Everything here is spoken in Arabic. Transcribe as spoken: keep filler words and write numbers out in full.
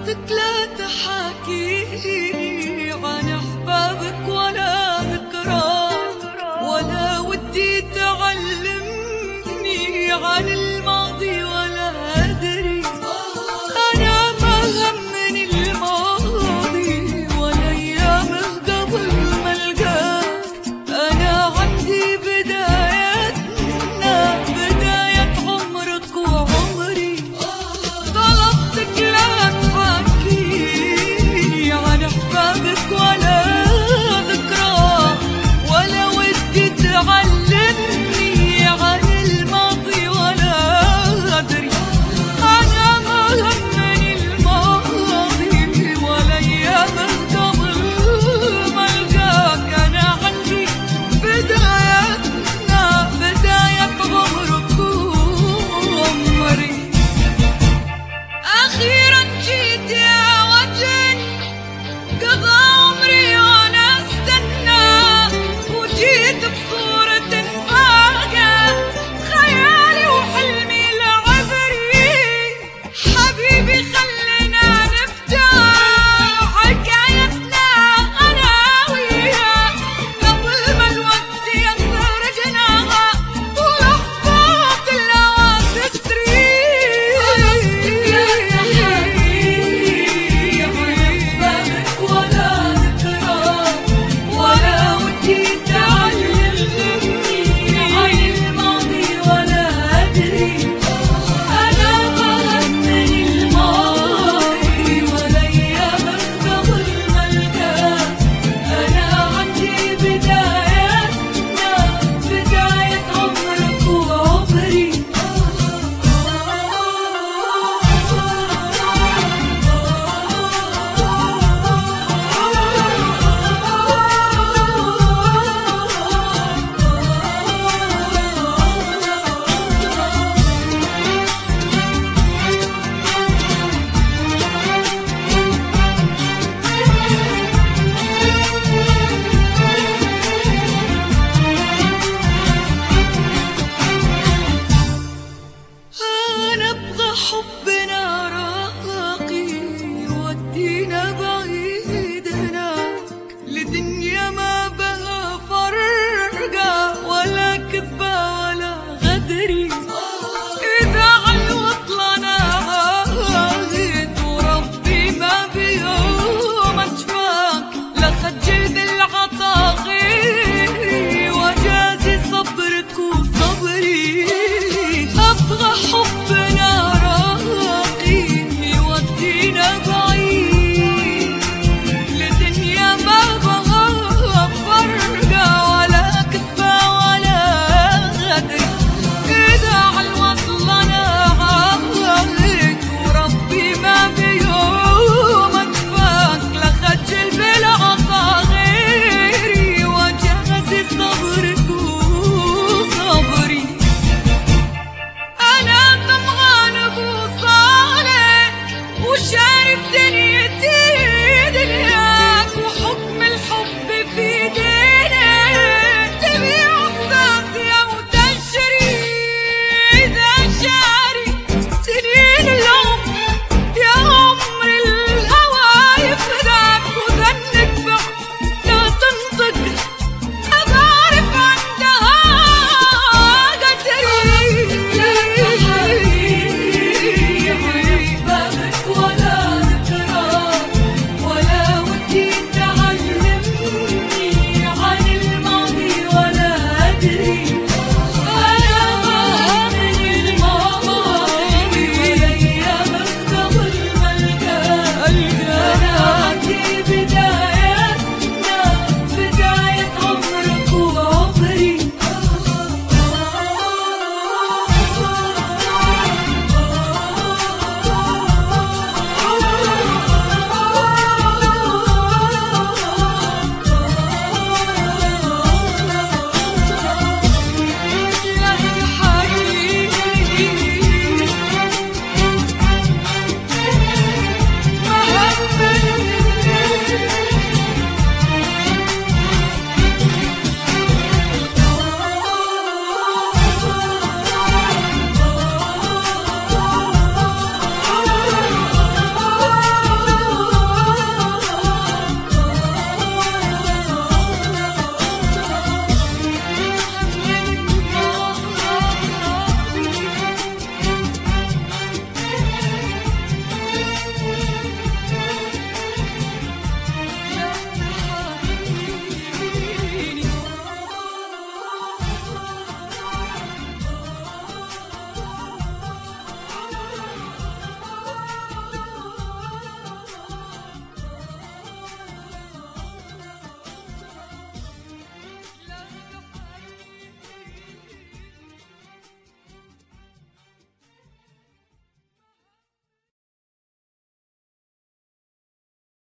طلبتك لا تحاكيني عن أحبابك ولا ذكرى، ولا ودي تعلمني عن الماضي ولا أدري. أنا ما همني الماضي ولا أيامه قبل ما ألقاك. أنا عندي بدايتنا بداية عمرك وعمري. طلبتك لا تحاكيني عن أحبابك ولا ذكرى، ولا ودي تعلمني عن الماضي ولا أدري. أنا ما همني الماضي ولا أيامه قبل ما ألقاك. أنا عندي بدايتنا بداية عمرك وعمري. أخيرا جيت يا وجن، قضى عمري وأنا أستناك، وجيت بصورة فاقت خيالي وحلمي العبري. حبيبي خلينا نبدأ حكايتنا أنا وياك قبل ما الوقت يسرقناها ولحظات الهوى تسري. أنا أبغى حبنا راقي يودينا بعيد هناك لدنيا ما بها فرقة ولا كذبة ولا غدري. إذا عالوصل أنا عاهد وربي ما بيوم أشفاك، لخجل بالعطا غيري وجازي صبرك وصبري. أبغى حبنا راقي يودينا بعيد لدنيا ما بها فرقة ولا كذبة ولا غدر. إذا عالوصل أنا عاهد وربي ما بيوم أنفاك، لخجل بالعطا غيري وجازي صبرك وصبري. أنا طمعان بوصالك وشايف دنيتي